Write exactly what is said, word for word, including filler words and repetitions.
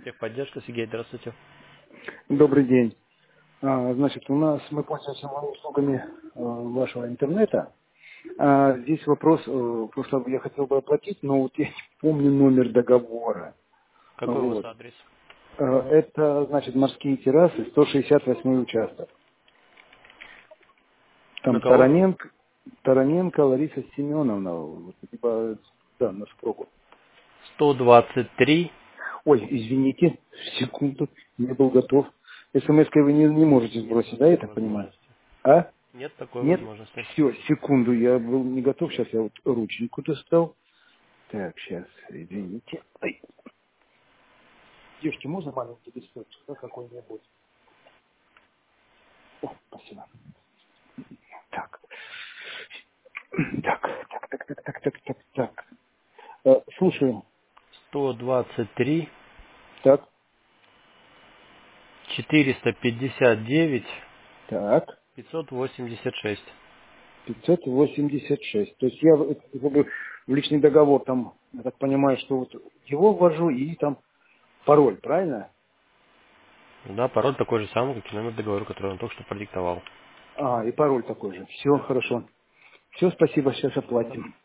Техподдержка, Сергей, здравствуйте. Добрый день. А, Значит, у нас мы пользуемся услугами э, вашего интернета. А здесь вопрос, э, просто я хотел бы оплатить, но вот я не помню номер договора. Какой у вас Вот. адрес? Э, Это, значит, морские террасы, сто шестьдесят восьмой участок. На Там кого? Тараненко, Тараненко Лариса Семеновна, вот, типа, да, на спрогу. сто двадцать три. Ой, извините, секунду, не был готов. СМС-кой вы не, не можете сбросить, да, я так понимаю? Возможности. А? Нет такой Нет? возможности. Все, секунду, я был не готов, сейчас я вот рученьку достал. Так, сейчас, извините. Ай. Девушки, можно маленький листочек, да, какой-нибудь? О, спасибо. Так, так, так, так, так, так, так, так, так. Э, слушаю. сто двадцать три, Так, четыреста пятьдесят девять, так, пятьсот восемьдесят шесть. пятьсот восемьдесят шесть. То есть я в как бы в личный договор там, я так понимаю, что вот его ввожу и там пароль, правильно? Да, пароль такой же самый, как и номер договора, который он только что продиктовал. А, и пароль такой же. Все, Да. хорошо. Все, спасибо, сейчас оплатим.